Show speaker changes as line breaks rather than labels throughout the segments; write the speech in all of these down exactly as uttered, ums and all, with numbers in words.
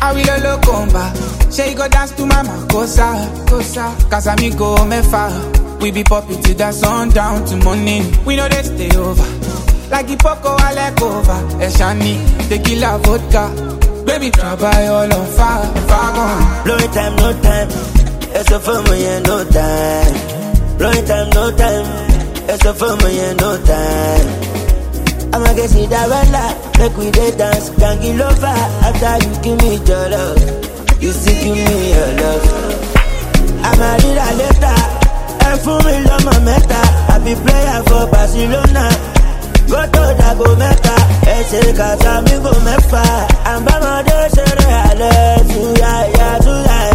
I will look comba. She go dance to mama, cosa, cosa. Casamigo me fa. We be popping till the sun down to morning. We know they stay over. Like Ipoko, I like over. Eshani, tequila, vodka. Baby, try all on fire, fire gone.
Blowing time, no time. It's a for me and no time. Blowing time, no time. It's a for me and no time. I'ma get see that bella. Make we dey dance, can't get over. After you give me your love, you still give me your love. I'ma read a letter. And for me, love my meta. I be player for Barcelona. Go to the go meta. Ese casa mi go mefa. I'm by my day, say I love you, yeah, yeah, to yeah,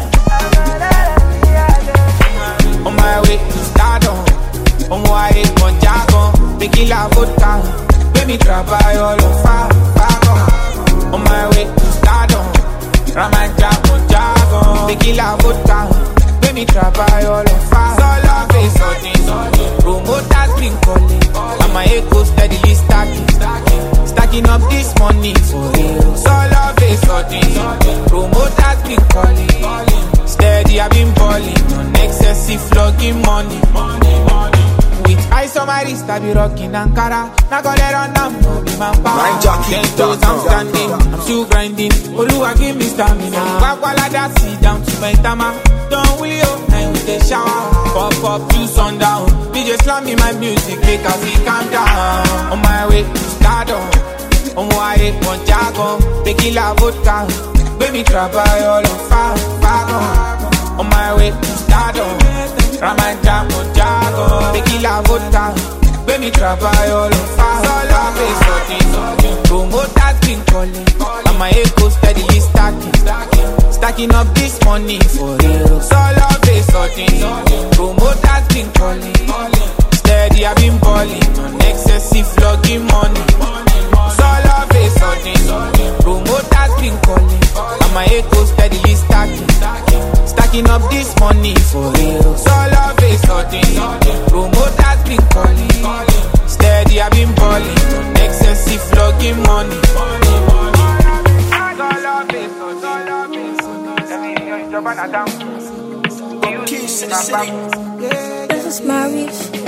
yeah.
On my way to stardom. On my way to Jago. Tequila, vodka. Baby, try all on fire, fire. On my way to stardom. Ramanja, Jago. Tequila, vodka. Baby, try all on fire. So love is something. Promoters been calling. And my echo steadily stacking. Stacking up this money for real. So love is something. Promoters been calling. Steady, I've been balling. On excessive flogging money. With ice on my wrist, I be rocking Ankara. Now go let on down, no be my power. Ten toes, I'm standing, I'm still grinding. Oluwa give me stamina. Wakwala that sit down to my tama. Don't will you, I with the shower. Pop up till sundown. D J slam me my music, make us see calm down. On my way to stardom. On my way to Jago. Tequila, vodka. Baby, try all on fire, fire. On my way to stardom. Ramanja, Jago. Tequila, vodka. Baby, try all on fire. So love is something. Promoters been calling. And my echo steadily stacking. Stacking up this money for real. So love is something. Promoters been calling. Steady, I've been balling. On excessive flogging money. So love is something. Promoters been calling. And my echo steadily stacking. Stacking up this money for real. So love is something. Promoters been calling. Steady, I've been balling. On excessive flogging money.
This is Marius.